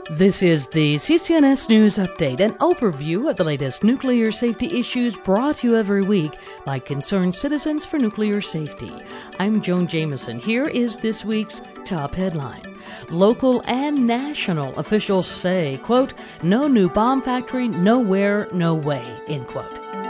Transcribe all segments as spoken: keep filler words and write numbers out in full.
This is the C C N S News Update, an overview of the latest nuclear safety issues brought to you every week by concerned citizens for nuclear safety. I'm Joan Jameson. Here is this week's top headline. Local and national officials say, quote, no new bomb factory, nowhere, no way, end quote.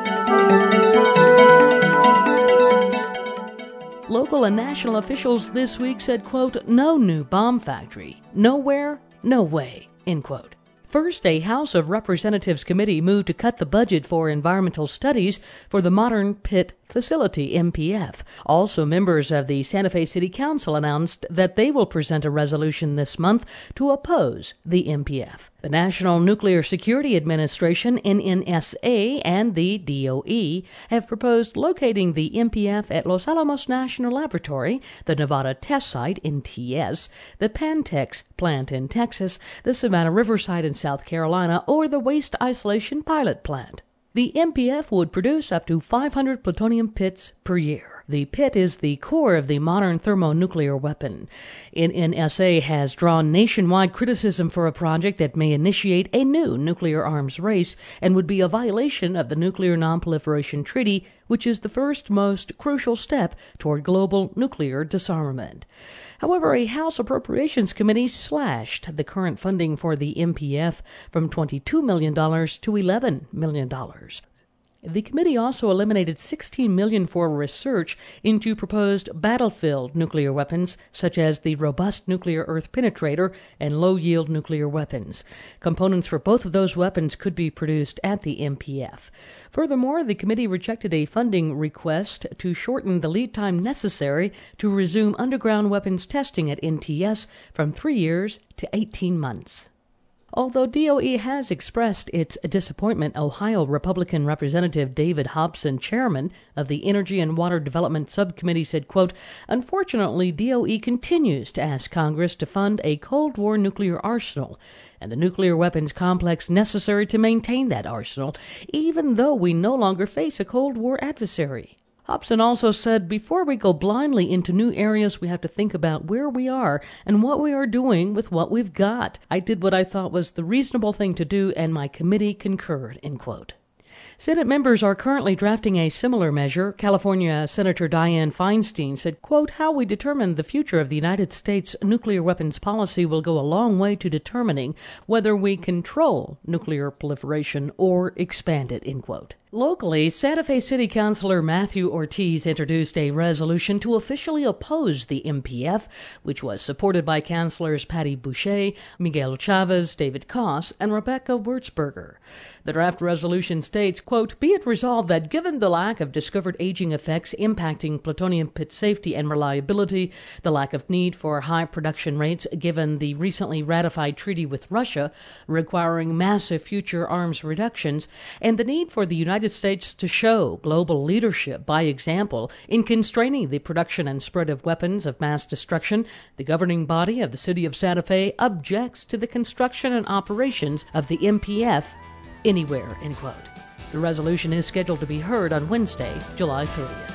Local and national officials this week said, quote, no new bomb factory, nowhere, no way, end quote. First, a House of Representatives committee moved to cut the budget for environmental studies for the Modern Pit Facility, M P F. Also, members of the Santa Fe City Council announced that they will present a resolution this month to oppose the M P F. The National Nuclear Security Administration, N N S A, and the D O E have proposed locating the M P F at Los Alamos National Laboratory, the Nevada Test Site, N T S, the Pantex plant in Texas, the Savannah River Site in South Carolina, or the Waste Isolation Pilot Plant. The M P F would produce up to five hundred plutonium pits per year. The pit is the core of the modern thermonuclear weapon. N N S A has drawn nationwide criticism for a project that may initiate a new nuclear arms race and would be a violation of the Nuclear Nonproliferation Treaty, which is the first most crucial step toward global nuclear disarmament. However, a House Appropriations Committee slashed the current funding for the M P F from twenty-two million dollars to eleven million dollars. The committee also eliminated sixteen million dollars for research into proposed battlefield nuclear weapons, such as the Robust Nuclear Earth Penetrator and Low-Yield Nuclear Weapons. Components for both of those weapons could be produced at the M P F. Furthermore, the committee rejected a funding request to shorten the lead time necessary to resume underground weapons testing at N T S from three years to eighteen months. Although D O E has expressed its disappointment, Ohio Republican Representative David Hobson, chairman of the Energy and Water Development Subcommittee, said, quote, unfortunately, D O E continues to ask Congress to fund a Cold War nuclear arsenal and the nuclear weapons complex necessary to maintain that arsenal, even though we no longer face a Cold War adversary. Hobson also said, before we go blindly into new areas, we have to think about where we are and what we are doing with what we've got. I did what I thought was the reasonable thing to do, and my committee concurred, end quote. Senate members are currently drafting a similar measure. California Senator Dianne Feinstein said, quote, how we determine the future of the United States nuclear weapons policy will go a long way to determining whether we control nuclear proliferation or expand it, end quote. Locally, Santa Fe City Councilor Matthew Ortiz introduced a resolution to officially oppose the M P F, which was supported by Councilors Patty Boucher, Miguel Chavez, David Koss, and Rebecca Wurzburger. The draft resolution states, quote, be it resolved that given the lack of discovered aging effects impacting plutonium pit safety and reliability, the lack of need for high production rates given the recently ratified treaty with Russia requiring massive future arms reductions, and the need for the United States to show global leadership by example in constraining the production and spread of weapons of mass destruction, the governing body of the city of Santa Fe objects to the construction and operations of the M P F anywhere, end quote. The resolution is scheduled to be heard on Wednesday, July thirtieth.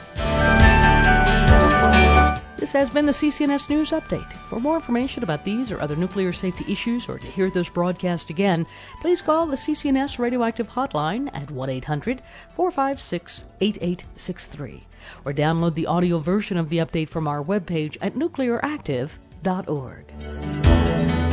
This has been the C C N S News Update. For more information about these or other nuclear safety issues, or to hear this broadcast again, please call the C C N S Radioactive Hotline at one eight hundred, four five six, eight eight six three, or download the audio version of the update from our webpage at nuclear active dot org.